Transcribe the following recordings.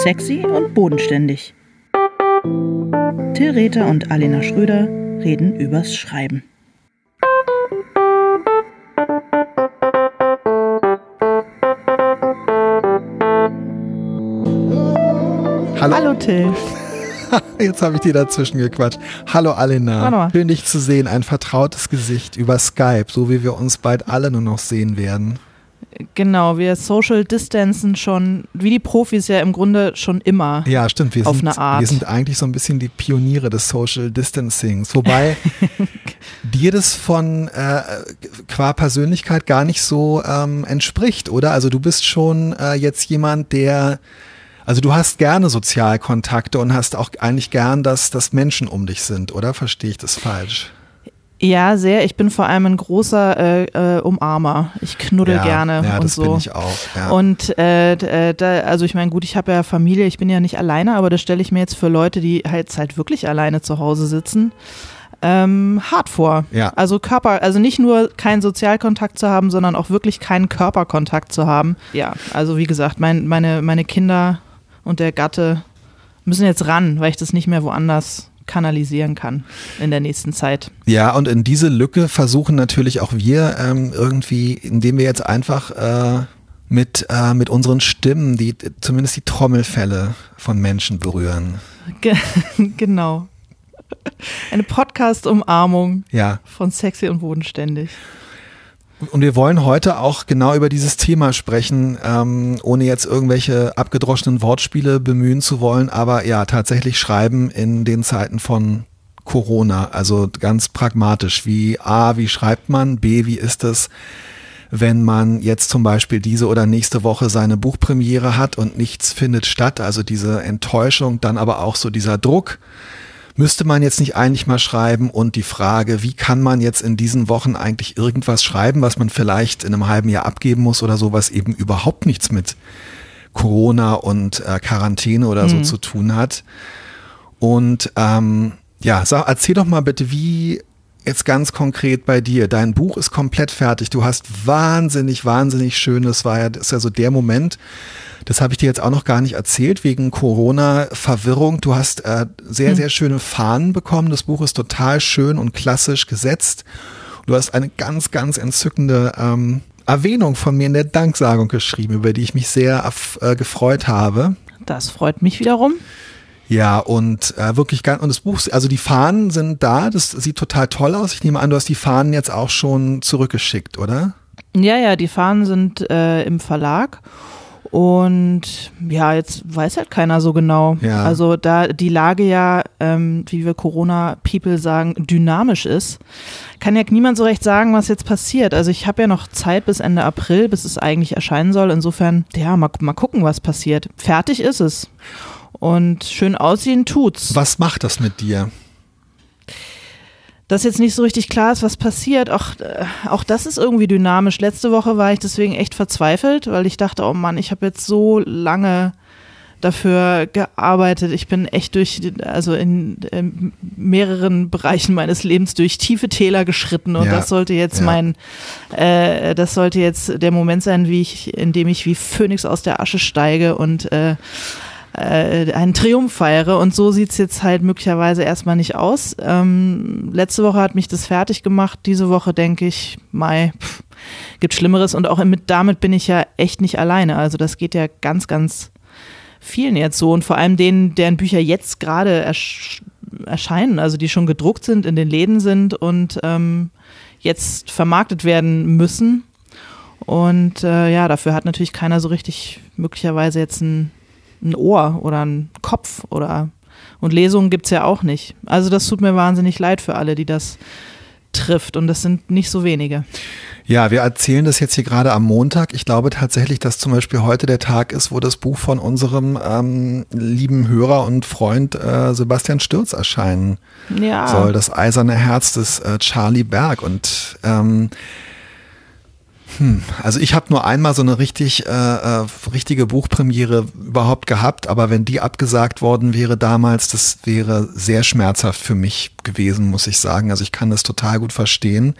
Sexy und bodenständig. Till Rether und Alena Schröder reden übers Schreiben. Hallo Till. Jetzt habe ich dir dazwischen gequatscht. Hallo Alena, schön dich zu sehen, ein vertrautes Gesicht über Skype, so wie wir uns bald alle nur noch sehen werden. Genau, wir social distancen schon, wie die Profis ja im Grunde schon immer. Ja, stimmt, wir wir sind eigentlich so ein bisschen die Pioniere des Social Distancings, wobei dir das von qua Persönlichkeit gar nicht so entspricht, oder? Also du bist schon jetzt jemand, also du hast gerne Sozialkontakte und hast auch eigentlich gern, dass Menschen um dich sind, oder? Verstehe ich das falsch? Ja, sehr. Ich bin vor allem ein großer Umarmer. Ich knuddel gerne ja, und das so. Bin ich auch. Ja. Und also ich meine, gut, ich habe ja Familie, ich bin ja nicht alleine, aber das stelle ich mir jetzt für Leute, die halt wirklich alleine zu Hause sitzen, hart vor. Ja. Also nicht nur keinen Sozialkontakt zu haben, sondern auch wirklich keinen Körperkontakt zu haben. Ja, also wie gesagt, meine Kinder und der Gatte müssen jetzt ran, weil ich das nicht mehr woanders kanalisieren kann in der nächsten Zeit. Ja, und in diese Lücke versuchen natürlich auch wir irgendwie, indem wir jetzt einfach mit unseren Stimmen zumindest die Trommelfelle von Menschen berühren. Genau. Eine Podcast-Umarmung von Sexy und bodenständig. Und wir wollen heute auch genau über dieses Thema sprechen, ohne jetzt irgendwelche abgedroschenen Wortspiele bemühen zu wollen, aber ja, tatsächlich schreiben in den Zeiten von Corona, also ganz pragmatisch. Wie schreibt man? B, wie ist es, wenn man jetzt zum Beispiel diese oder nächste Woche seine Buchpremiere hat und nichts findet statt, also diese Enttäuschung, dann aber auch so dieser Druck. Müsste man jetzt nicht eigentlich mal schreiben, und die Frage, wie kann man jetzt in diesen Wochen eigentlich irgendwas schreiben, was man vielleicht in einem halben Jahr abgeben muss oder so, was eben überhaupt nichts mit Corona und Quarantäne oder so zu tun hat. Und erzähl doch mal bitte, wie jetzt ganz konkret bei dir, dein Buch ist komplett fertig, du hast wahnsinnig schön, das ist ja so der Moment, das habe ich dir jetzt auch noch gar nicht erzählt, wegen Corona-Verwirrung. Du hast sehr, sehr schöne Fahnen bekommen. Das Buch ist total schön und klassisch gesetzt. Du hast eine ganz, ganz entzückende Erwähnung von mir in der Danksagung geschrieben, über die ich mich sehr gefreut habe. Das freut mich wiederum. Ja, und wirklich und das Buch, also die Fahnen sind da, das sieht total toll aus. Ich nehme an, du hast die Fahnen jetzt auch schon zurückgeschickt, oder? Ja, die Fahnen sind im Verlag. Und ja, jetzt weiß halt keiner so genau. Ja. Also da die Lage ja, wie wir Corona-People sagen, dynamisch ist, kann ja niemand so recht sagen, was jetzt passiert. Also ich habe ja noch Zeit bis Ende April, bis es eigentlich erscheinen soll. Insofern, ja, mal gucken, was passiert. Fertig ist es. Und schön aussehen tut's. Was macht das mit dir? Dass jetzt nicht so richtig klar ist, was passiert, auch das ist irgendwie dynamisch. Letzte Woche war ich deswegen echt verzweifelt, weil ich dachte, oh Mann, ich habe jetzt so lange dafür gearbeitet. Ich bin echt in mehreren Bereichen meines Lebens durch tiefe Täler geschritten, und das sollte jetzt das sollte jetzt der Moment sein, in dem ich wie Phönix aus der Asche steige und einen Triumph feiere, und so sieht es jetzt halt möglicherweise erstmal nicht aus. Letzte Woche hat mich das fertig gemacht, diese Woche denke ich, gibt Schlimmeres, und auch damit bin ich ja echt nicht alleine, also das geht ja ganz, ganz vielen jetzt so, und vor allem denen, deren Bücher jetzt gerade erscheinen, also die schon gedruckt sind, in den Läden sind und jetzt vermarktet werden müssen, und dafür hat natürlich keiner so richtig möglicherweise jetzt ein Ohr oder ein Kopf und Lesungen gibt's ja auch nicht. Also das tut mir wahnsinnig leid für alle, die das trifft, und das sind nicht so wenige. Ja, wir erzählen das jetzt hier gerade am Montag. Ich glaube tatsächlich, dass zum Beispiel heute der Tag ist, wo das Buch von unserem lieben Hörer und Freund Sebastian Stürz erscheinen soll. Das eiserne Herz des Charlie Berg, und also ich habe nur einmal so eine richtige Buchpremiere überhaupt gehabt, aber wenn die abgesagt worden wäre damals, das wäre sehr schmerzhaft für mich gewesen, muss ich sagen. Also ich kann das total gut verstehen.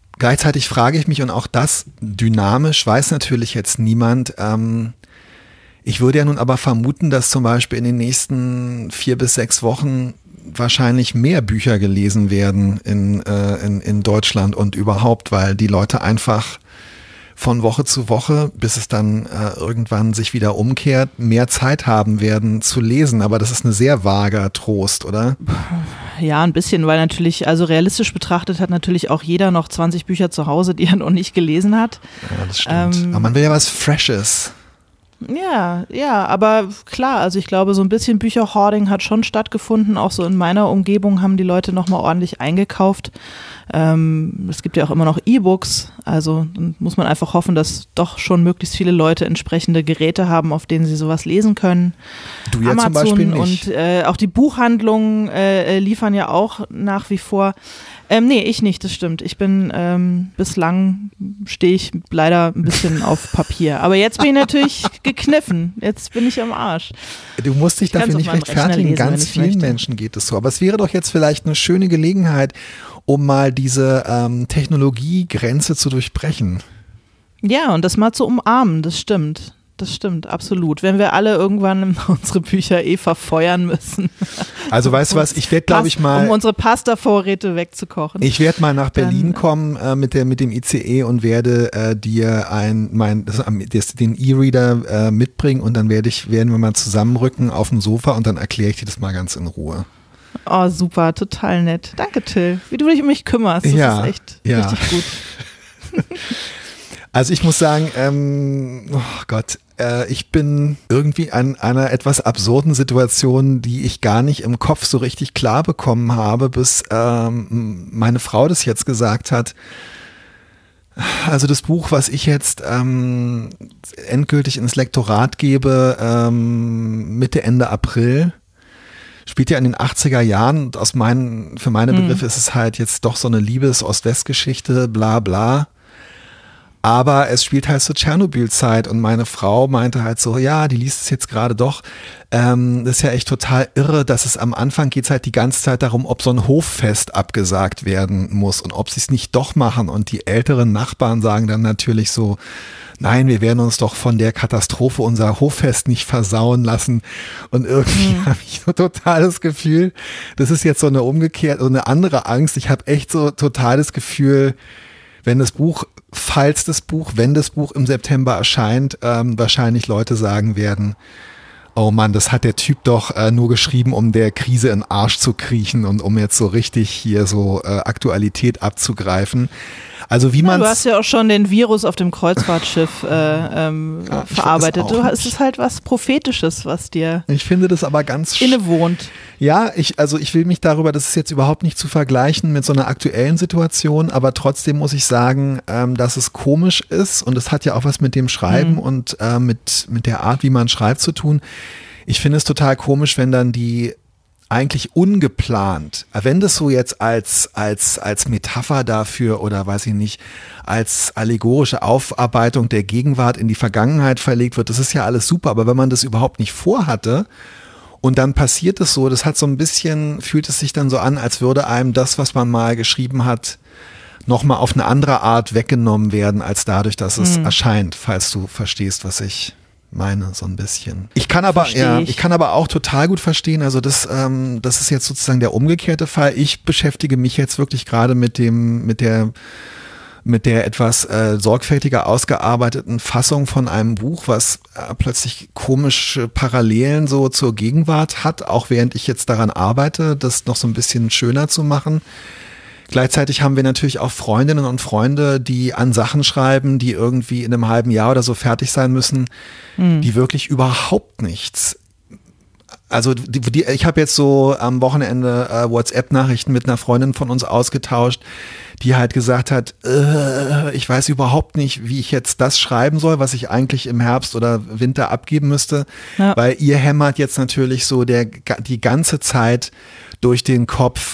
Gleichzeitig frage ich mich, und auch das dynamisch weiß natürlich jetzt niemand, Ich würde ja nun aber vermuten, dass zum Beispiel in den nächsten 4 bis 6 Wochen wahrscheinlich mehr Bücher gelesen werden in Deutschland und überhaupt, weil die Leute einfach von Woche zu Woche, bis es dann irgendwann sich wieder umkehrt, mehr Zeit haben werden zu lesen. Aber das ist ein sehr vager Trost, oder? Ja, ein bisschen, weil natürlich, also realistisch betrachtet hat natürlich auch jeder noch 20 Bücher zu Hause, die er noch nicht gelesen hat. Ja, das stimmt. Aber man will ja was Freshes. Ja, aber klar, also ich glaube, so ein bisschen Bücherhoarding hat schon stattgefunden. Auch so in meiner Umgebung haben die Leute nochmal ordentlich eingekauft. Es gibt ja auch immer noch E-Books, also dann muss man einfach hoffen, dass doch schon möglichst viele Leute entsprechende Geräte haben, auf denen sie sowas lesen können. Du ja Amazon zum Beispiel nicht. Und auch die Buchhandlungen liefern ja auch nach wie vor. Nee, ich nicht, das stimmt. Ich bin, bislang stehe ich leider ein bisschen auf Papier. Aber jetzt bin ich natürlich gekniffen. Jetzt bin ich am Arsch. Du musst dich dafür nicht rechtfertigen. Ganz vielen Menschen geht es so. Aber es wäre doch jetzt vielleicht eine schöne Gelegenheit, um mal diese Technologiegrenze zu durchbrechen. Ja, und das mal zu umarmen, das stimmt. Das stimmt, absolut. Wenn wir alle irgendwann unsere Bücher verfeuern müssen. Also weißt du was, ich werde glaube ich mal. Um unsere Pasta-Vorräte wegzukochen. Ich werde mal nach Berlin kommen mit dem ICE und werde dir den E-Reader mitbringen und dann werden wir mal zusammenrücken auf dem Sofa und dann erkläre ich dir das mal ganz in Ruhe. Oh, super, total nett. Danke, Till. Wie du dich um mich kümmerst, das ist echt richtig gut. Also ich muss sagen, oh Gott, ich bin irgendwie an einer etwas absurden Situation, die ich gar nicht im Kopf so richtig klar bekommen habe, bis meine Frau das jetzt gesagt hat. Also das Buch, was ich jetzt endgültig ins Lektorat gebe, Mitte, Ende April, spielt ja in den 80er Jahren und für meine Begriffe ist es halt jetzt doch so eine Liebes-Ost-West-Geschichte, bla bla. Aber es spielt halt so Tschernobyl-Zeit und meine Frau meinte halt so, ja, die liest es jetzt gerade doch. Das ist ja echt total irre, dass es am Anfang geht halt die ganze Zeit darum, ob so ein Hoffest abgesagt werden muss und ob sie es nicht doch machen. Und die älteren Nachbarn sagen dann natürlich so, nein, wir werden uns doch von der Katastrophe unser Hoffest nicht versauen lassen. Und irgendwie habe ich so total das Gefühl, das ist jetzt so eine andere Angst. Ich habe echt so total das Gefühl, wenn das Buch im September erscheint, wahrscheinlich Leute sagen werden, oh Mann, das hat der Typ doch nur geschrieben, um der Krise in den Arsch zu kriechen und um jetzt so richtig hier so Aktualität abzugreifen. Also wie man. Du hast ja auch schon den Virus auf dem Kreuzfahrtschiff verarbeitet. Es ist halt was Prophetisches, was dir. Ich finde das aber ganz innewohnt. Ja, ich will mich darüber, das ist jetzt überhaupt nicht zu vergleichen mit so einer aktuellen Situation, aber trotzdem muss ich sagen, dass es komisch ist und es hat ja auch was mit dem Schreiben und mit der Art, wie man schreibt, zu tun. Ich finde es total komisch, wenn dann die eigentlich ungeplant, wenn das so jetzt als Metapher dafür oder weiß ich nicht, als allegorische Aufarbeitung der Gegenwart in die Vergangenheit verlegt wird, das ist ja alles super, aber wenn man das überhaupt nicht vorhatte und dann passiert es so, das hat so ein bisschen, fühlt es sich dann so an, als würde einem das, was man mal geschrieben hat, nochmal auf eine andere Art weggenommen werden, als dadurch, dass es erscheint, falls du verstehst, was ich meine, so ein bisschen. Ich kann aber auch total gut verstehen, also das ist jetzt sozusagen der umgekehrte Fall. Ich beschäftige mich jetzt wirklich gerade mit der etwas sorgfältiger ausgearbeiteten Fassung von einem Buch, was plötzlich komische Parallelen so zur Gegenwart hat, auch während ich jetzt daran arbeite, das noch so ein bisschen schöner zu machen. Gleichzeitig haben wir natürlich auch Freundinnen und Freunde, die an Sachen schreiben, die irgendwie in einem halben Jahr oder so fertig sein müssen, die wirklich überhaupt nichts. Also ich habe jetzt so am Wochenende WhatsApp-Nachrichten mit einer Freundin von uns ausgetauscht, die halt gesagt hat, ich weiß überhaupt nicht, wie ich jetzt das schreiben soll, was ich eigentlich im Herbst oder Winter abgeben müsste, weil ihr hämmert jetzt natürlich so die ganze Zeit durch den Kopf,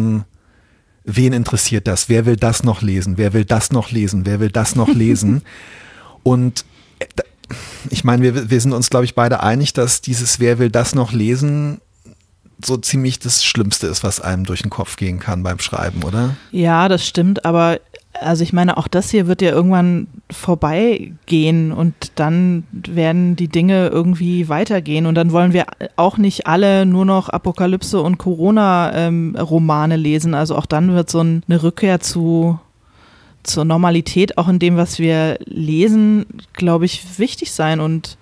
wen interessiert das? Wer will das noch lesen? Wer will das noch lesen? Wer will das noch lesen? Und ich meine, wir sind uns, glaube ich, beide einig, dass dieses Wer will das noch lesen so ziemlich das Schlimmste ist, was einem durch den Kopf gehen kann beim Schreiben, oder? Ja, das stimmt, aber Also ich meine, auch das hier wird ja irgendwann vorbeigehen und dann werden die Dinge irgendwie weitergehen und dann wollen wir auch nicht alle nur noch Apokalypse und Corona-Romane lesen. Also auch dann wird so eine Rückkehr zur Normalität auch in dem, was wir lesen, glaube ich, wichtig sein und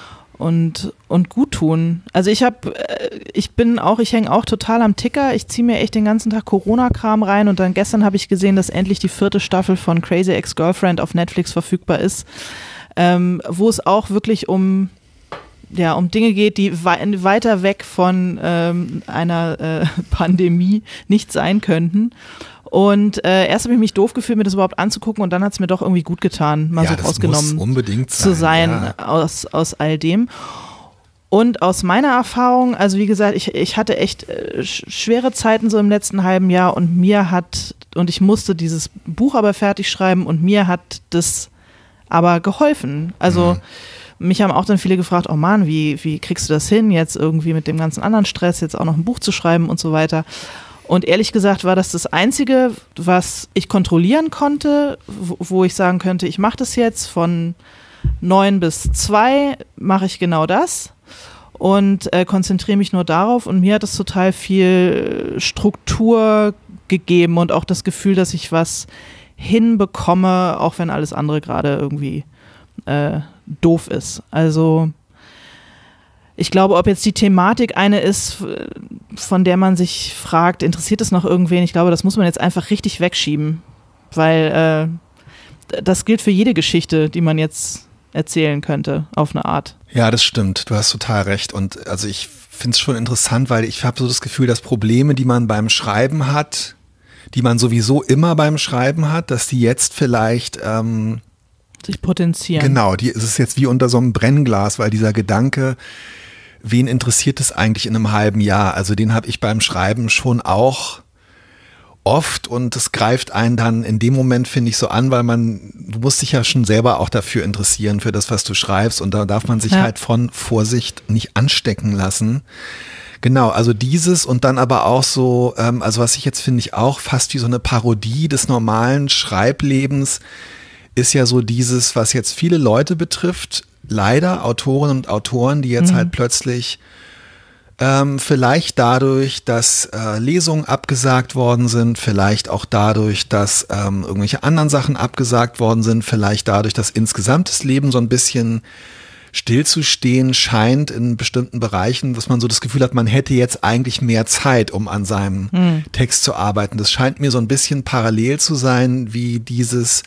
gut tun. Also ich hänge auch total am Ticker. Ich ziehe mir echt den ganzen Tag Corona-Kram rein und dann gestern habe ich gesehen, dass endlich die 4. Staffel von Crazy Ex-Girlfriend auf Netflix verfügbar ist, wo es auch wirklich um Dinge geht, die weiter weg von einer Pandemie nicht sein könnten. Und erst habe ich mich doof gefühlt, mir das überhaupt anzugucken und dann hat es mir doch irgendwie gut getan, mal so rausgenommen unbedingt zu sein aus all dem. Und aus meiner Erfahrung, also wie gesagt, ich hatte echt schwere Zeiten so im letzten halben Jahr und ich musste dieses Buch aber fertig schreiben und mir hat das aber geholfen. Also mich haben auch dann viele gefragt, oh Mann, wie kriegst du das hin, jetzt irgendwie mit dem ganzen anderen Stress, jetzt auch noch ein Buch zu schreiben und so weiter. Und ehrlich gesagt war das Einzige, was ich kontrollieren konnte, wo ich sagen könnte, ich mache das jetzt von 9 bis 2, mache ich genau das und konzentriere mich nur darauf. Und mir hat es total viel Struktur gegeben und auch das Gefühl, dass ich was hinbekomme, auch wenn alles andere gerade irgendwie doof ist. Also ich glaube, ob jetzt die Thematik eine ist, von der man sich fragt, interessiert es noch irgendwen? Ich glaube, das muss man jetzt einfach richtig wegschieben, weil das gilt für jede Geschichte, die man jetzt erzählen könnte, auf eine Art. Ja, das stimmt. Du hast total recht. Und also ich finde es schon interessant, weil ich habe so das Gefühl, dass Probleme, die man beim Schreiben hat, die man sowieso immer beim Schreiben hat, dass die jetzt vielleicht sich potenzieren. Genau, es ist jetzt wie unter so einem Brennglas, weil dieser Gedanke, wen interessiert es eigentlich in einem halben Jahr? Also den habe ich beim Schreiben schon auch oft und es greift einen dann in dem Moment, finde ich, so an, weil du musst dich ja schon selber auch dafür interessieren, für das, was du schreibst und da darf man sich halt von Vorsicht nicht anstecken lassen. Genau, also dieses und dann aber auch so, also was ich jetzt finde ich auch fast wie so eine Parodie des normalen Schreiblebens ist ja so dieses, was jetzt viele Leute betrifft, leider Autorinnen und Autoren, die jetzt halt plötzlich vielleicht dadurch, dass Lesungen abgesagt worden sind, vielleicht auch dadurch, dass irgendwelche anderen Sachen abgesagt worden sind, vielleicht dadurch, dass insgesamt das Leben so ein bisschen stillzustehen scheint in bestimmten Bereichen, dass man so das Gefühl hat, man hätte jetzt eigentlich mehr Zeit, um an seinem Text zu arbeiten. Das scheint mir so ein bisschen parallel zu sein, wie dieses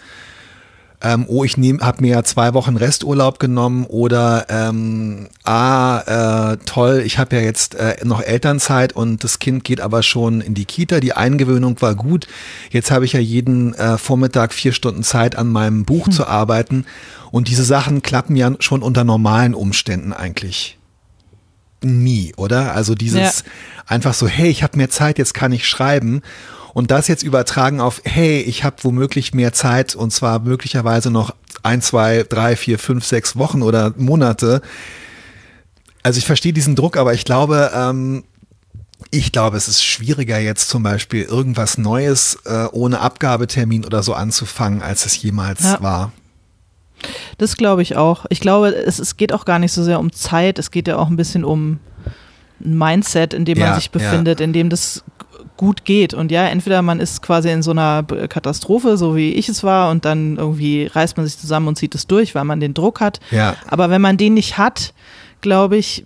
ich habe mir ja 2 Wochen Resturlaub genommen oder toll, ich habe ja jetzt noch Elternzeit und das Kind geht aber schon in die Kita, die Eingewöhnung war gut, jetzt habe ich ja jeden Vormittag 4 Stunden Zeit an meinem Buch zu arbeiten und diese Sachen klappen ja schon unter normalen Umständen eigentlich nie, oder? Also dieses einfach so, hey, ich habe mehr Zeit, jetzt kann ich schreiben. Und das jetzt übertragen auf, hey, ich habe womöglich mehr Zeit und zwar möglicherweise noch 1, 2, 3, 4, 5, 6 Wochen oder Monate. Also ich verstehe diesen Druck, aber ich glaube, es ist schwieriger jetzt zum Beispiel irgendwas Neues ohne Abgabetermin oder so anzufangen, als es jemals war. Das glaube ich auch. Ich glaube, es geht auch gar nicht so sehr um Zeit, es geht ja auch ein bisschen um ein Mindset, in dem man sich befindet, in dem das gut geht. Und ja, entweder man ist quasi in so einer Katastrophe, so wie ich es war, und dann irgendwie reißt man sich zusammen und zieht es durch, weil man den Druck hat. Ja. Aber wenn man den nicht hat, glaube ich,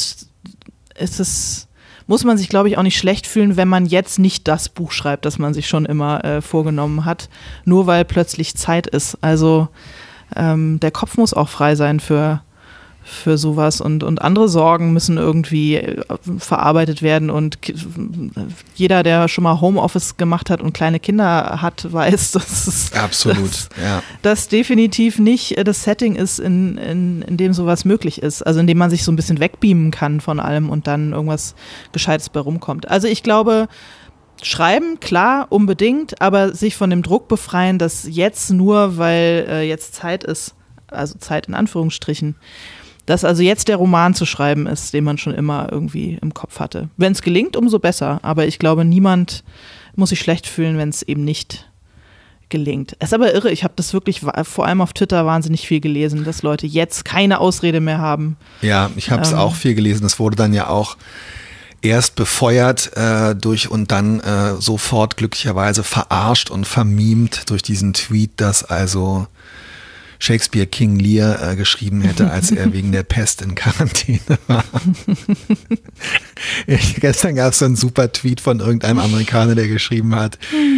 muss man sich, glaube ich, auch nicht schlecht fühlen, wenn man jetzt nicht das Buch schreibt, das man sich schon immer vorgenommen hat, nur weil plötzlich Zeit ist. Also der Kopf muss auch frei sein für sowas und andere Sorgen müssen irgendwie verarbeitet werden und jeder, der schon mal Homeoffice gemacht hat und kleine Kinder hat, weiß, dass das definitiv nicht das Setting ist, in dem sowas möglich ist, also in dem man sich so ein bisschen wegbeamen kann von allem und dann irgendwas Gescheites bei rumkommt. Also ich glaube, schreiben, klar, unbedingt, aber sich von dem Druck befreien, dass jetzt nur, weil jetzt Zeit ist, also Zeit in Anführungsstrichen, dass also jetzt der Roman zu schreiben ist, den man schon immer irgendwie im Kopf hatte. Wenn es gelingt, umso besser. Aber ich glaube, niemand muss sich schlecht fühlen, wenn es eben nicht gelingt. Es ist aber irre, ich habe das wirklich vor allem auf Twitter wahnsinnig viel gelesen, dass Leute jetzt keine Ausrede mehr haben. Ja, ich habe es auch viel gelesen. Das wurde dann ja auch erst befeuert und dann sofort glücklicherweise verarscht und vermimt durch diesen Tweet, dass also Shakespeare King Lear geschrieben hätte, als er wegen der Pest in Quarantäne war. Gestern gab es so einen super Tweet von irgendeinem Amerikaner, der geschrieben hat,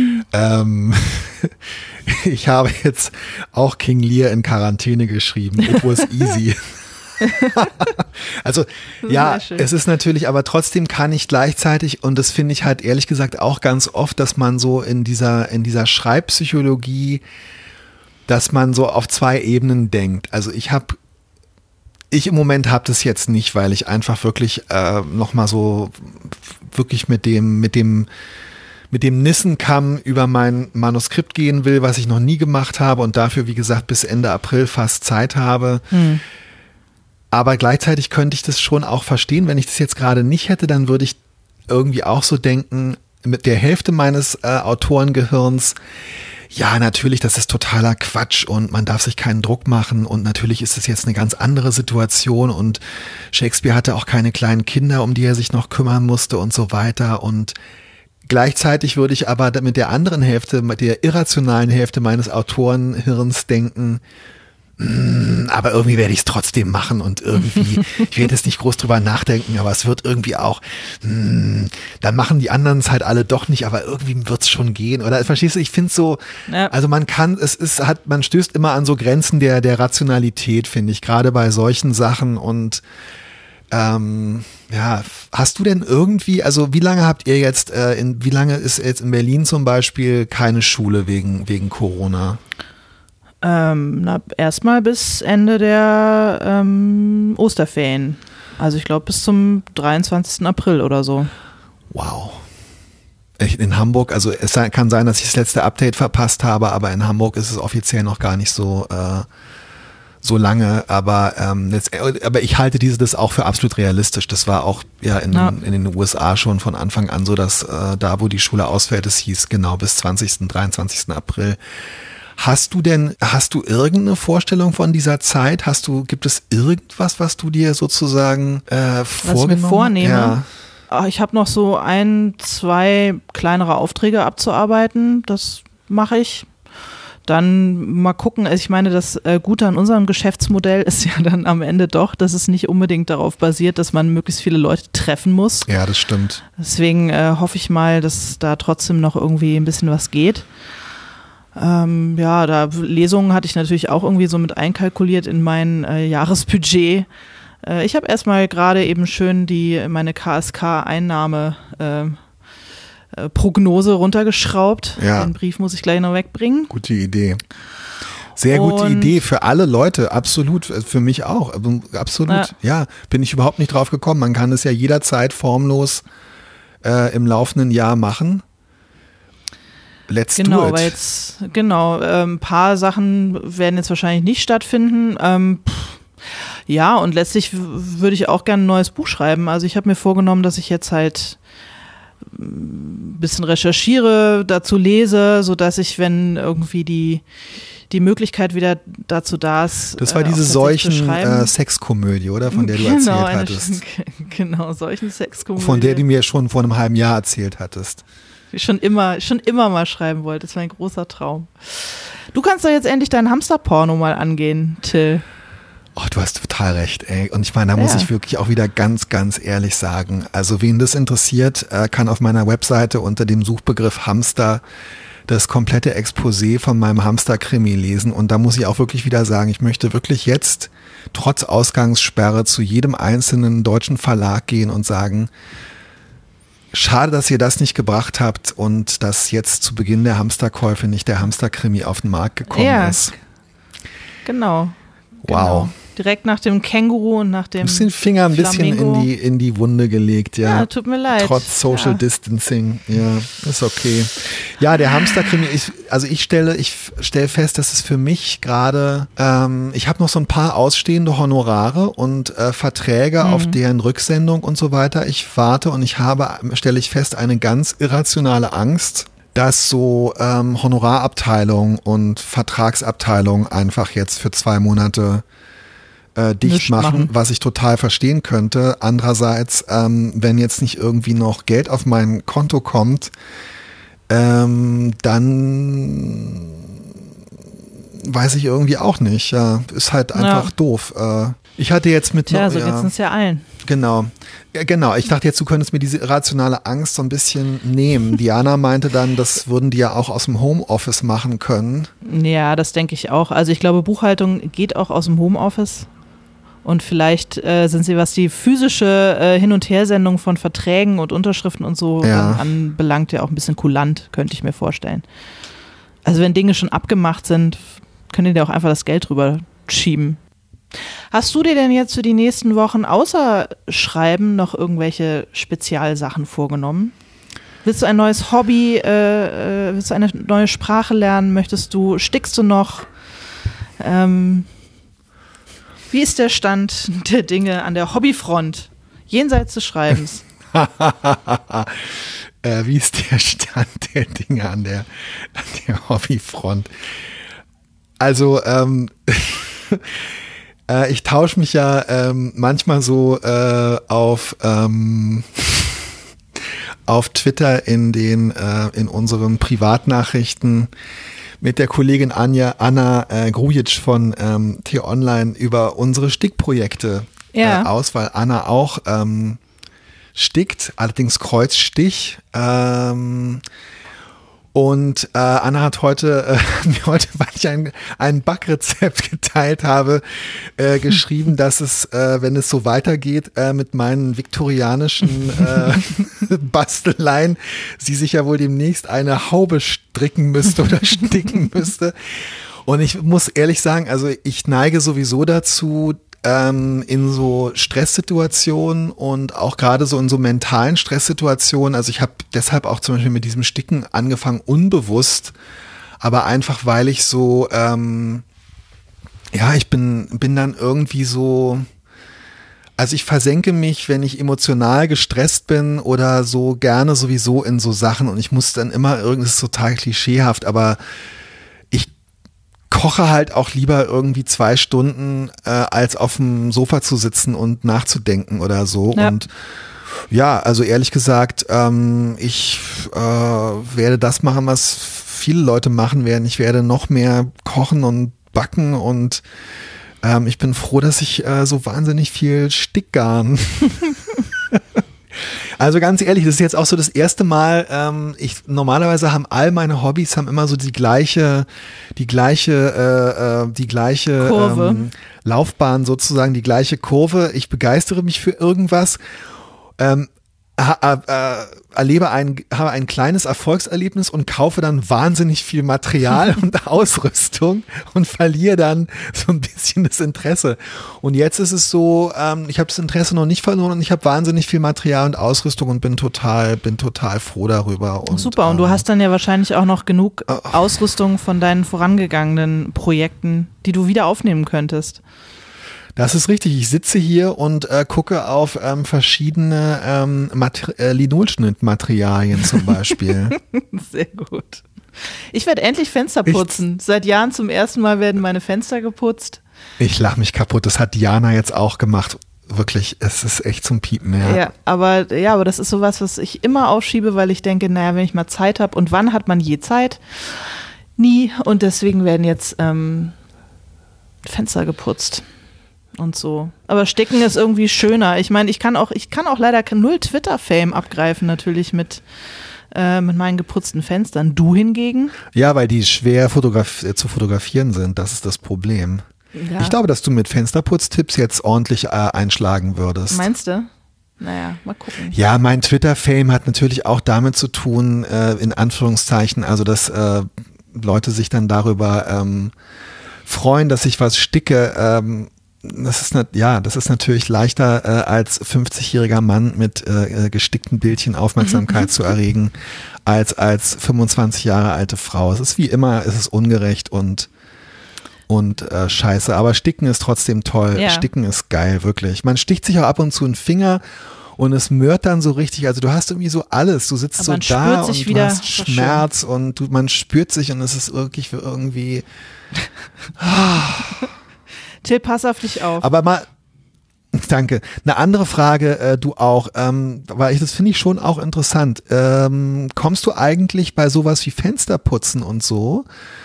ich habe jetzt auch King Lear in Quarantäne geschrieben. It was easy. Also ja, es ist natürlich, aber trotzdem kann ich gleichzeitig, und das finde ich halt ehrlich gesagt auch ganz oft, dass man so in dieser Schreibpsychologie, dass man so auf zwei Ebenen denkt. Also ich im Moment habe das jetzt nicht, weil ich einfach wirklich nochmal so wirklich mit dem Nissenkamm über mein Manuskript gehen will, was ich noch nie gemacht habe und dafür, wie gesagt, bis Ende April fast Zeit habe. Aber gleichzeitig könnte ich das schon auch verstehen. Wenn ich das jetzt gerade nicht hätte, dann würde ich irgendwie auch so denken, mit der Hälfte meines Autorengehirns, ja, natürlich, das ist totaler Quatsch und man darf sich keinen Druck machen und natürlich ist es jetzt eine ganz andere Situation und Shakespeare hatte auch keine kleinen Kinder, um die er sich noch kümmern musste und so weiter, und gleichzeitig würde ich aber mit der anderen Hälfte, mit der irrationalen Hälfte meines Autorenhirns denken, aber irgendwie werde ich es trotzdem machen und irgendwie, ich werde jetzt nicht groß drüber nachdenken, aber es wird irgendwie auch, dann machen die anderen es halt alle doch nicht, aber irgendwie wird es schon gehen. Oder verstehst du, ich finde so, also man man stößt immer an so Grenzen der Rationalität, finde ich, gerade bei solchen Sachen. Und ja, hast du denn irgendwie, also wie lange habt ihr jetzt, wie lange ist jetzt in Berlin zum Beispiel keine Schule wegen Corona? Erstmal bis Ende der Osterferien. Also ich glaube bis zum 23. April oder so. Wow. In Hamburg, also es kann sein, dass ich das letzte Update verpasst habe, aber in Hamburg ist es offiziell noch gar nicht so lange. Aber ich halte das auch für absolut realistisch. Das war auch ja in den USA schon von Anfang an so, dass da, wo die Schule ausfällt, es hieß genau bis 23. April. Hast du irgendeine Vorstellung von dieser Zeit? Gibt es irgendwas, was du dir sozusagen vorgenommen hast? Was ich mir vornehme? Ja. Ich habe noch so 1-2 kleinere Aufträge abzuarbeiten. Das mache ich. Dann mal gucken. Also ich meine, das Gute an unserem Geschäftsmodell ist ja dann am Ende doch, dass es nicht unbedingt darauf basiert, dass man möglichst viele Leute treffen muss. Ja, das stimmt. Deswegen hoffe ich mal, dass da trotzdem noch irgendwie ein bisschen was geht. Lesungen hatte ich natürlich auch irgendwie so mit einkalkuliert in mein Jahresbudget. Ich habe erstmal gerade eben schön meine KSK-Einnahme Prognose runtergeschraubt. Ja. Den Brief muss ich gleich noch wegbringen. Gute Idee. Sehr gute Idee für alle Leute, absolut, für mich auch, absolut, ja, bin ich überhaupt nicht drauf gekommen. Man kann es ja jederzeit formlos im laufenden Jahr machen. Let's do it. Aber jetzt, ein paar Sachen werden jetzt wahrscheinlich nicht stattfinden. Und letztlich würde ich auch gerne ein neues Buch schreiben. Also ich habe mir vorgenommen, dass ich jetzt halt ein bisschen recherchiere, dazu lese, sodass ich, wenn irgendwie die Möglichkeit wieder dazu da ist. Das war diese Sexkomödie, oder? Von der du erzählt hattest. Genau, solchen Sexkomödie. Von der du mir schon vor einem halben Jahr erzählt hattest. Schon immer mal schreiben wollte. Das war ein großer Traum. Du kannst doch jetzt endlich dein Hamsterporno mal angehen, Till. Oh, du hast total recht, ey. Und ich meine, da muss ich wirklich auch wieder ganz, ganz ehrlich sagen. Also wen das interessiert, kann auf meiner Webseite unter dem Suchbegriff Hamster das komplette Exposé von meinem Hamster-Krimi lesen. Und da muss ich auch wirklich wieder sagen, ich möchte wirklich jetzt trotz Ausgangssperre zu jedem einzelnen deutschen Verlag gehen und sagen, schade, dass ihr das nicht gebracht habt und dass jetzt zu Beginn der Hamsterkäufe nicht der Hamster-Krimi auf den Markt gekommen ist. Genau. Wow. Genau. Direkt nach dem Känguru und nach dem Du hast den Finger ein Flamingo. bisschen in die Wunde gelegt, ja. Ja, tut mir leid. Trotz Social Distancing, ja, ist okay. Ja, der Hamster-Krimi, ich stelle fest, dass es für mich gerade, ich habe noch so ein paar ausstehende Honorare und Verträge auf deren Rücksendung und so weiter. Ich warte und stelle ich fest, eine ganz irrationale Angst, dass so Honorarabteilung und Vertragsabteilung einfach jetzt für 2 Monate dicht machen, was ich total verstehen könnte. Andererseits, wenn jetzt nicht irgendwie noch Geld auf mein Konto kommt, dann weiß ich irgendwie auch nicht. Ja, ist halt einfach doof. Ich hatte jetzt mit... Tja, so geht's uns ja allen. Genau. Ja, genau. Ich dachte jetzt, du könntest mir diese irrationale Angst so ein bisschen nehmen. Diana meinte dann, das würden die ja auch aus dem Homeoffice machen können. Ja, das denke ich auch. Also ich glaube, Buchhaltung geht auch aus dem Homeoffice. Und vielleicht sind sie, was die physische Hin- und Hersendung von Verträgen und Unterschriften und so anbelangt, ja auch ein bisschen kulant, könnte ich mir vorstellen. Also wenn Dinge schon abgemacht sind, können die da auch einfach das Geld drüber schieben. Hast du dir denn jetzt für die nächsten Wochen außer Schreiben noch irgendwelche Spezialsachen vorgenommen? Willst du ein neues Hobby, willst du eine neue Sprache lernen? Stickst du noch? Wie ist der Stand der Dinge an der Hobbyfront, jenseits des Schreibens? Wie ist der Stand der Dinge an der Hobbyfront? Also, ich tausche mich ja manchmal so auf Twitter in unseren Privatnachrichten mit der Kollegin Anna Grujic von T-Online über unsere Stickprojekte aus, weil Anna auch stickt, allerdings Kreuzstich. Und Anna hat heute, weil ich ein Backrezept geteilt habe, geschrieben, dass es, wenn es so weitergeht mit meinen viktorianischen Basteleien, sie sich ja wohl demnächst eine Haube stricken müsste oder sticken müsste. Und ich muss ehrlich sagen, also ich neige sowieso dazu, in so Stresssituationen und auch gerade so in so mentalen Stresssituationen, also ich habe deshalb auch zum Beispiel mit diesem Sticken angefangen, unbewusst, aber einfach weil ich so, ich bin dann irgendwie so, also ich versenke mich, wenn ich emotional gestresst bin oder so gerne sowieso in so Sachen und ich muss dann immer irgendwas total klischeehaft, aber koche halt auch lieber irgendwie 2 Stunden, als auf dem Sofa zu sitzen und nachzudenken oder so. Ja. Und ja, also ehrlich gesagt, ich werde das machen, was viele Leute machen werden. Ich werde noch mehr kochen und backen und ich bin froh, dass ich so wahnsinnig viel Stickgarn Also ganz ehrlich, das ist jetzt auch so das erste Mal, normalerweise haben all meine Hobbys immer so die gleiche Laufbahn sozusagen, die gleiche Kurve. Ich begeistere mich für irgendwas, habe ein kleines Erfolgserlebnis und kaufe dann wahnsinnig viel Material und Ausrüstung und verliere dann so ein bisschen das Interesse. Und jetzt ist es so, ich habe das Interesse noch nicht verloren und ich habe wahnsinnig viel Material und Ausrüstung und bin total froh darüber. Und, super, und du hast dann ja wahrscheinlich auch noch genug Ausrüstung von deinen vorangegangenen Projekten, die du wieder aufnehmen könntest. Das ist richtig. Ich sitze hier und gucke auf verschiedene Linolschnittmaterialien zum Beispiel. Sehr gut. Ich werde endlich Fenster putzen. Seit Jahren zum ersten Mal werden meine Fenster geputzt. Ich lache mich kaputt. Das hat Diana jetzt auch gemacht. Wirklich, es ist echt zum Piepen. Ja, aber das ist sowas, was ich immer aufschiebe, weil ich denke, naja, wenn ich mal Zeit habe. Und wann hat man je Zeit? Nie. Und deswegen werden jetzt Fenster geputzt. Und so. Aber Sticken ist irgendwie schöner. Ich meine, ich kann auch leider null Twitter-Fame abgreifen, natürlich mit meinen geputzten Fenstern. Du hingegen? Ja, weil die schwer zu fotografieren sind. Das ist das Problem. Ja. Ich glaube, dass du mit Fensterputztipps jetzt ordentlich einschlagen würdest. Meinst du? Naja, mal gucken. Ja, mein Twitter-Fame hat natürlich auch damit zu tun, in Anführungszeichen, also dass Leute sich dann darüber freuen, dass ich was sticke. Das ist natürlich leichter als 50-jähriger Mann mit gestickten Bildchen Aufmerksamkeit zu erregen, als 25 Jahre alte Frau. Es ist wie immer, es ist ungerecht und scheiße. Aber Sticken ist trotzdem toll. Ja. Sticken ist geil, wirklich. Man sticht sich auch ab und zu einen Finger und es mört dann so richtig, also du hast irgendwie so alles, du sitzt so da und du hast Schmerz und man spürt sich und es ist wirklich irgendwie Till, pass auf dich auf. Aber mal, danke. Eine andere Frage, du auch, weil das finde ich schon auch interessant. Kommst du eigentlich bei sowas wie Fensterputzen und so?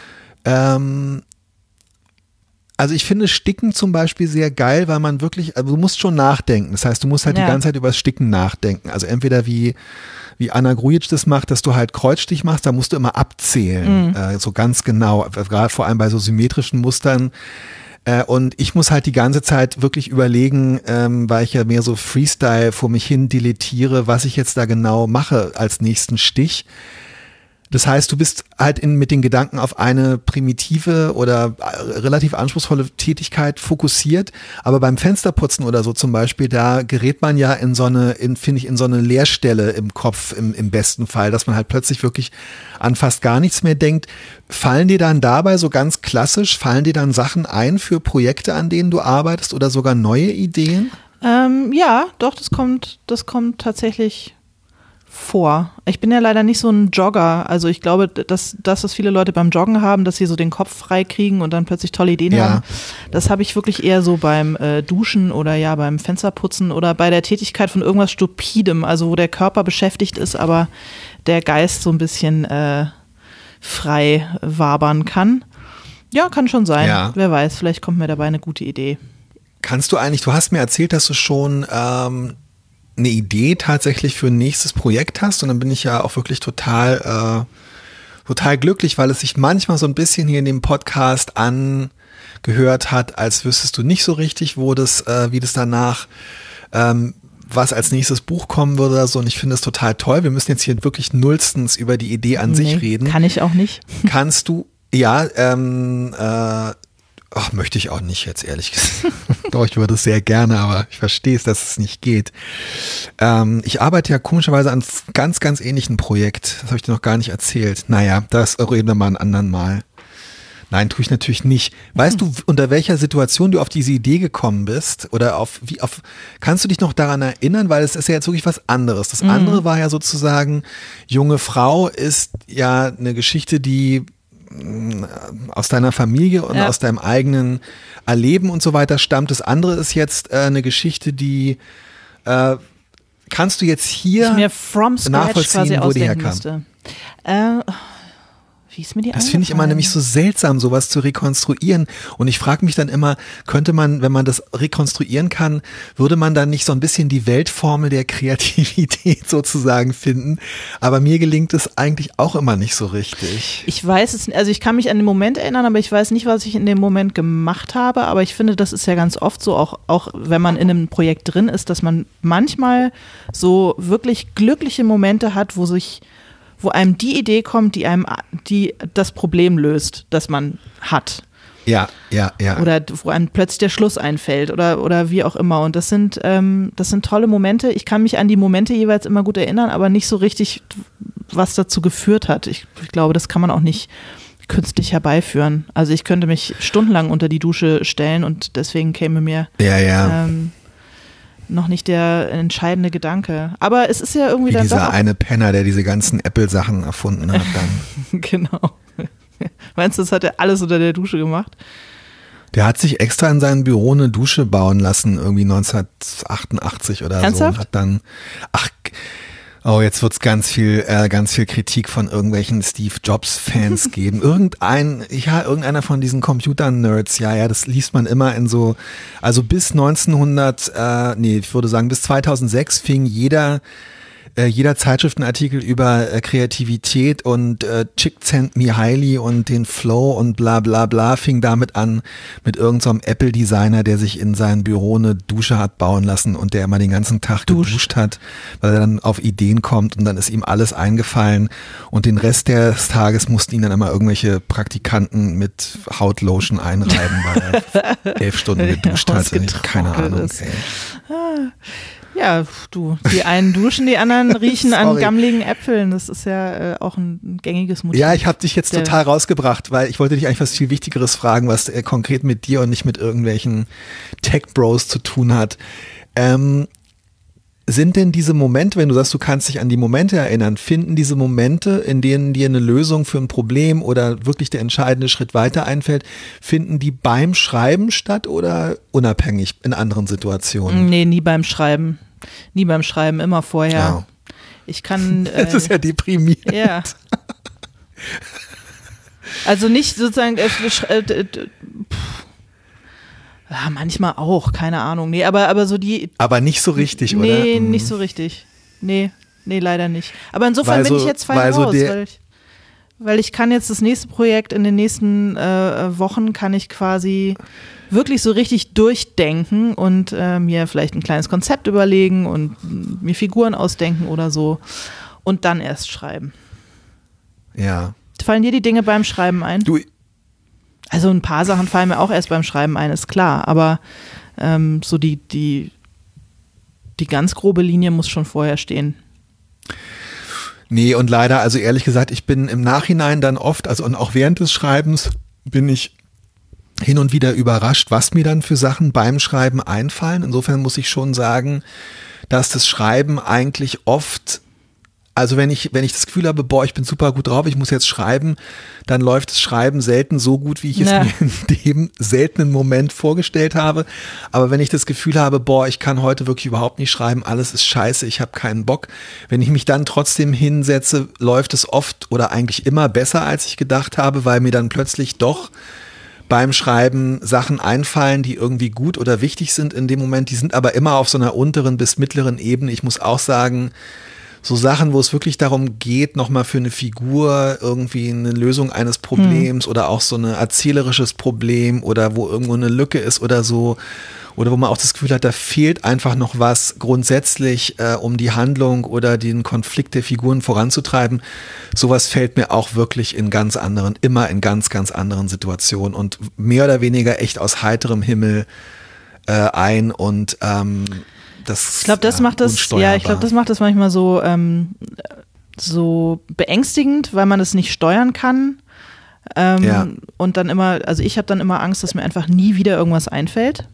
Also ich finde Sticken zum Beispiel sehr geil, weil man wirklich, also du musst schon nachdenken. Das heißt, du musst halt die ganze Zeit über das Sticken nachdenken. Also entweder wie Anna Grujic das macht, dass du halt Kreuzstich machst, da musst du immer abzählen, so ganz genau, gerade vor allem bei so symmetrischen Mustern. Und ich muss halt die ganze Zeit wirklich überlegen, weil ich ja mehr so Freestyle vor mich hin dilettiere, was ich jetzt da genau mache als nächsten Stich. Das heißt, du bist halt mit den Gedanken auf eine primitive oder relativ anspruchsvolle Tätigkeit fokussiert, aber beim Fensterputzen oder so zum Beispiel, da gerät man ja in so eine Leerstelle im Kopf im besten Fall, dass man halt plötzlich wirklich an fast gar nichts mehr denkt. Fallen dir dann dabei so ganz klassisch, Sachen ein für Projekte, an denen du arbeitest oder sogar neue Ideen? Ja, doch, das kommt tatsächlich vor. Ich bin ja leider nicht so ein Jogger. Also ich glaube, dass was viele Leute beim Joggen haben, dass sie so den Kopf frei kriegen und dann plötzlich tolle Ideen haben. Das habe ich wirklich eher so beim Duschen oder beim Fensterputzen oder bei der Tätigkeit von irgendwas Stupidem, also wo der Körper beschäftigt ist, aber der Geist so ein bisschen frei wabern kann. Ja, kann schon sein. Ja. Wer weiß, vielleicht kommt mir dabei eine gute Idee. Kannst du eigentlich, du hast mir erzählt, dass du schon eine Idee tatsächlich für ein nächstes Projekt hast und dann bin ich ja auch wirklich total glücklich, weil es sich manchmal so ein bisschen hier in dem Podcast angehört hat, als wüsstest du nicht so richtig, wie das danach, was als nächstes Buch kommen würde oder so und ich finde es total toll. Wir müssen jetzt hier wirklich nullstens über die Idee an sich reden. Kann ich auch nicht. Kannst du, möchte ich auch nicht jetzt, ehrlich gesagt. Doch, ich würde es sehr gerne, aber ich verstehe es, dass es nicht geht. Ich arbeite ja komischerweise an einem ganz, ganz ähnlichen Projekt. Das habe ich dir noch gar nicht erzählt. Naja, das reden wir mal ein anderen Mal. Nein, tue ich natürlich nicht. Weißt du, unter welcher Situation du auf diese Idee gekommen bist? Oder kannst du dich noch daran erinnern? Weil es ist ja jetzt wirklich was anderes. Das andere war ja sozusagen, junge Frau ist ja eine Geschichte, die aus deiner Familie und aus deinem eigenen Erleben und so weiter stammt. Das andere ist jetzt eine Geschichte, die kannst du jetzt hier nachvollziehen, wo die herkam? Wie ist mir die Das finde ich immer nämlich so seltsam, sowas zu rekonstruieren. Und ich frage mich dann immer, könnte man, wenn man das rekonstruieren kann, würde man dann nicht so ein bisschen die Weltformel der Kreativität sozusagen finden? Aber mir gelingt es eigentlich auch immer nicht so richtig. Ich weiß es, also ich kann mich an den Moment erinnern, aber ich weiß nicht, was ich in dem Moment gemacht habe. Aber ich finde, das ist ja ganz oft so, auch wenn man in einem Projekt drin ist, dass man manchmal so wirklich glückliche Momente hat, wo einem die Idee kommt, die das Problem löst, das man hat. Ja. Oder wo einem plötzlich der Schluss einfällt oder wie auch immer. Und das sind tolle Momente. Ich kann mich an die Momente jeweils immer gut erinnern, aber nicht so richtig, was dazu geführt hat. Ich glaube, das kann man auch nicht künstlich herbeiführen. Also ich könnte mich stundenlang unter die Dusche stellen und deswegen käme mir noch nicht der entscheidende Gedanke. Aber es ist ja irgendwie wie dann dieser doch eine Penner, der diese ganzen Apple-Sachen erfunden hat dann. Genau. Meinst du, das hat er alles unter der Dusche gemacht? Der hat sich extra in seinem Büro eine Dusche bauen lassen, irgendwie 1988 oder Ernsthaft? So. Und hat dann, jetzt wird's ganz viel Kritik von irgendwelchen Steve Jobs-Fans geben. Irgendeiner von diesen Computer-Nerds, das liest man immer in so, also bis 2006 fing jeder Zeitschriftenartikel über Kreativität und Csikszentmihalyi und den Flow und bla bla bla fing damit an, mit irgendeinem Apple-Designer, der sich in sein Büro eine Dusche hat bauen lassen und der immer den ganzen Tag geduscht hat, weil er dann auf Ideen kommt und dann ist ihm alles eingefallen und den Rest des Tages mussten ihn dann immer irgendwelche Praktikanten mit Hautlotion einreiben, weil er 11 Stunden geduscht hatte. Keine Ahnung. Ja, die einen duschen, die anderen riechen an gammligen Äpfeln. Das ist ja auch ein gängiges Motiv. Ja, ich habe dich jetzt total rausgebracht, weil ich wollte dich eigentlich was viel Wichtigeres fragen, was konkret mit dir und nicht mit irgendwelchen Tech-Bros zu tun hat. Sind denn diese Momente, wenn du sagst, du kannst dich an die Momente erinnern, finden diese Momente, in denen dir eine Lösung für ein Problem oder wirklich der entscheidende Schritt weiter einfällt, finden die beim Schreiben statt oder unabhängig in anderen Situationen? Nee, nie beim Schreiben. Nie beim Schreiben, immer vorher. Ja. Ich kann. Das ist ja deprimierend. Ja. Also nicht sozusagen. Ja, manchmal auch, keine Ahnung. Nee, aber so die. Aber nicht so richtig, nee, oder? Nee, nicht so richtig. Nee, leider nicht. Aber insofern bin ich jetzt fein raus, weil ich kann jetzt das nächste Projekt in den nächsten Wochen kann ich quasi wirklich so richtig durchdenken und mir vielleicht ein kleines Konzept überlegen und mir Figuren ausdenken oder so und dann erst schreiben. Ja. Fallen dir die Dinge beim Schreiben ein? Also ein paar Sachen fallen mir auch erst beim Schreiben ein, ist klar, aber so die ganz grobe Linie muss schon vorher stehen. Nee, und leider, also ehrlich gesagt, ich bin im Nachhinein dann oft, also und auch während des Schreibens bin ich hin und wieder überrascht, was mir dann für Sachen beim Schreiben einfallen. Insofern muss ich schon sagen, dass das Schreiben eigentlich oft, also wenn ich das Gefühl habe, boah, ich bin super gut drauf, ich muss jetzt schreiben, dann läuft das Schreiben selten so gut, wie ich es mir in dem seltenen Moment vorgestellt habe. Aber wenn ich das Gefühl habe, boah, ich kann heute wirklich überhaupt nicht schreiben, alles ist scheiße, ich habe keinen Bock. Wenn ich mich dann trotzdem hinsetze, läuft es oft oder eigentlich immer besser, als ich gedacht habe, weil mir dann plötzlich doch beim Schreiben Sachen einfallen, die irgendwie gut oder wichtig sind in dem Moment. Die sind aber immer auf so einer unteren bis mittleren Ebene. Ich muss auch sagen, so Sachen, wo es wirklich darum geht, nochmal für eine Figur irgendwie eine Lösung eines Problems oder auch so ein erzählerisches Problem oder wo irgendwo eine Lücke ist oder so. Oder wo man auch das Gefühl hat, da fehlt einfach noch was grundsätzlich, um die Handlung oder den Konflikt der Figuren voranzutreiben. Sowas fällt mir auch wirklich immer in ganz, ganz anderen Situationen und mehr oder weniger echt aus heiterem Himmel ein und das, ich glaube, das macht das, das macht das manchmal so, so beängstigend, weil man es nicht steuern kann. Und dann immer, also ich habe dann immer Angst, dass mir einfach nie wieder irgendwas einfällt.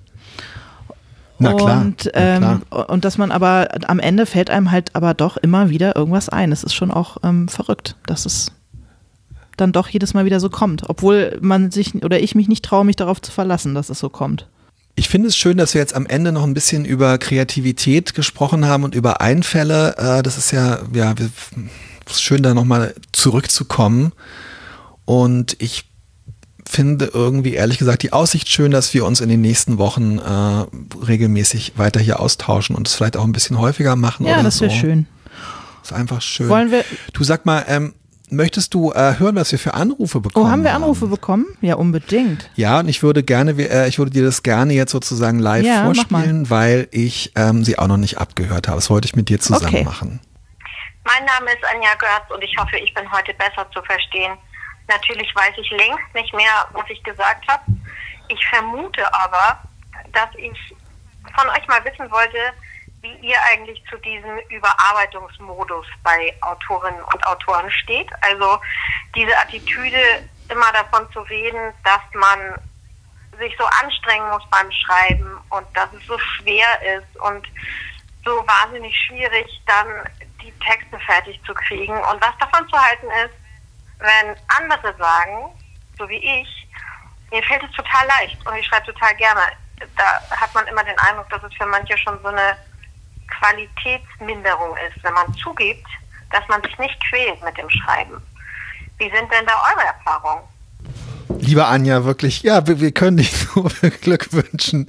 Na klar, und dass man aber am Ende fällt einem halt aber doch immer wieder irgendwas ein. Es ist schon auch verrückt, dass es dann doch jedes Mal wieder so kommt, obwohl ich mich nicht traue, mich darauf zu verlassen, dass es so kommt. Ich finde es schön, dass wir jetzt am Ende noch ein bisschen über Kreativität gesprochen haben und über Einfälle. Das ist ja schön, da nochmal zurückzukommen. Und ich finde irgendwie, ehrlich gesagt, die Aussicht schön, dass wir uns in den nächsten Wochen regelmäßig weiter hier austauschen und es vielleicht auch ein bisschen häufiger machen. Ja, oder das wäre so. schön. Das ist einfach schön. Du sag mal, möchtest du hören, was wir für Anrufe bekommen haben? Oh, haben wir Anrufe bekommen? Ja, unbedingt. Ja, und ich würde dir das gerne jetzt sozusagen live vorspielen, weil ich sie auch noch nicht abgehört habe. Das wollte ich mit dir zusammen machen. Mein Name ist Anja Görz und ich hoffe, ich bin heute besser zu verstehen. Natürlich weiß ich längst nicht mehr, was ich gesagt habe. Ich vermute aber, dass ich von euch mal wissen wollte, wie ihr eigentlich zu diesem Überarbeitungsmodus bei Autorinnen und Autoren steht. Also diese Attitüde, immer davon zu reden, dass man sich so anstrengen muss beim Schreiben und dass es so schwer ist und so wahnsinnig schwierig, dann die Texte fertig zu kriegen. Und was davon zu halten ist, wenn andere sagen, so wie ich, mir fällt es total leicht und ich schreibe total gerne. Da hat man immer den Eindruck, dass es für manche schon so eine Qualitätsminderung ist, wenn man zugibt, dass man sich nicht quält mit dem Schreiben. Wie sind denn da eure Erfahrungen? Liebe Anja, wirklich, ja, wir können dich nur Glück wünschen.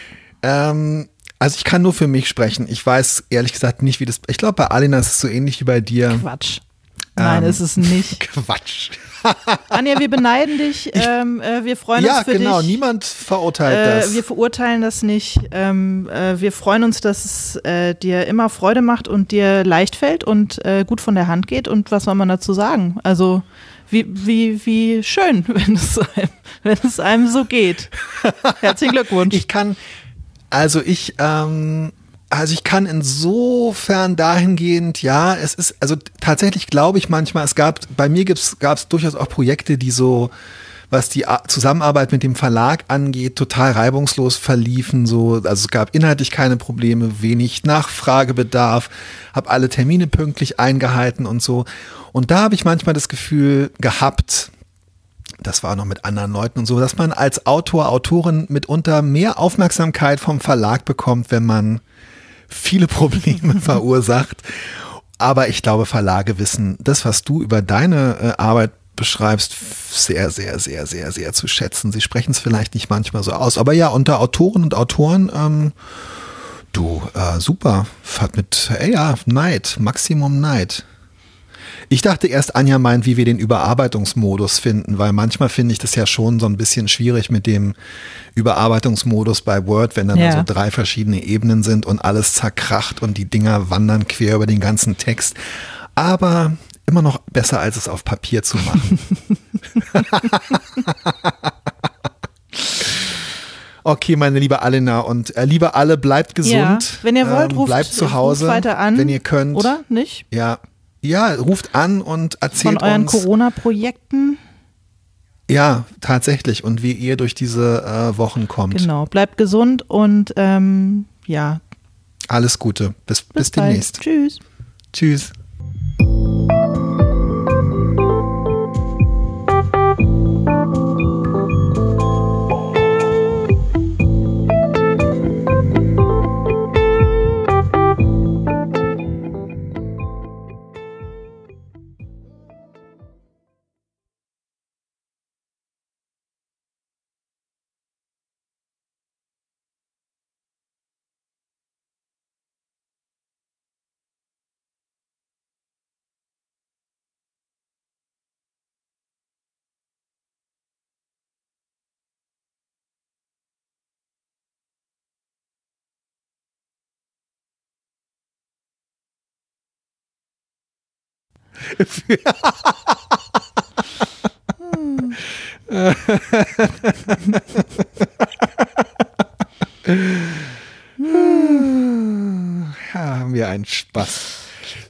Also ich kann nur für mich sprechen. Ich weiß ehrlich gesagt nicht, wie das, ich glaube bei Alina ist es so ähnlich wie bei dir. Quatsch. Nein, ist es nicht. Quatsch. Anja, wir beneiden dich. Wir freuen uns für dich. Ja, genau. Niemand verurteilt das. Wir verurteilen das nicht. Wir freuen uns, dass es dir immer Freude macht und dir leicht fällt und gut von der Hand geht. Und was soll man dazu sagen? Also wie schön, wenn es einem so geht. Herzlichen Glückwunsch. Ich kann insofern dahingehend, ja, es ist, also tatsächlich glaube ich manchmal, bei mir gab es durchaus auch Projekte, die so was die Zusammenarbeit mit dem Verlag angeht, total reibungslos verliefen. So, also es gab inhaltlich keine Probleme, wenig Nachfragebedarf, habe alle Termine pünktlich eingehalten und so. Und da habe ich manchmal das Gefühl gehabt, das war noch mit anderen Leuten und so, dass man als Autor, Autorin mitunter mehr Aufmerksamkeit vom Verlag bekommt, wenn man viele Probleme verursacht. Aber ich glaube, Verlage wissen das, was du über deine Arbeit beschreibst, sehr, sehr, sehr, sehr, sehr zu schätzen. Sie sprechen es vielleicht nicht manchmal so aus. Aber ja, unter Autoren und Autoren, super. Neid, Maximum Neid. Ich dachte erst, Anja meint, wie wir den Überarbeitungsmodus finden, weil manchmal finde ich das ja schon so ein bisschen schwierig mit dem Überarbeitungsmodus bei Word, wenn dann so 3 verschiedene Ebenen sind und alles zerkracht und die Dinger wandern quer über den ganzen Text. Aber immer noch besser, als es auf Papier zu machen. Okay, meine liebe Alena und liebe alle, bleibt gesund. Ja, wenn ihr wollt, bleibt zu Hause, ruft weiter an, wenn ihr könnt. Oder nicht? Ja, ruft an und erzählt von euren uns. Corona-Projekten. Ja, tatsächlich. Und wie ihr durch diese Wochen kommt. Genau, bleibt gesund und ja. Alles Gute. Bis demnächst. Tschüss. Tschüss. Haben wir einen Spaß.